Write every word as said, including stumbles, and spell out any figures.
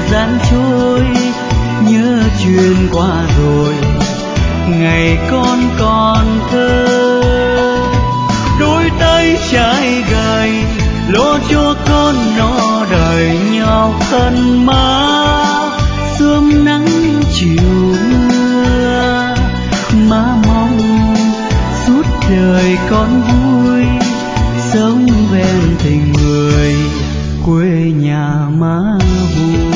gian trôi nhớ chuyện qua rồi ngày con còn thơ. Đôi tay trái gầy lo cho con nó đời nhau khăn má sớm nắng chiều mưa. Má mong suốt đời con vui sống bên tình người quê nhà má vui.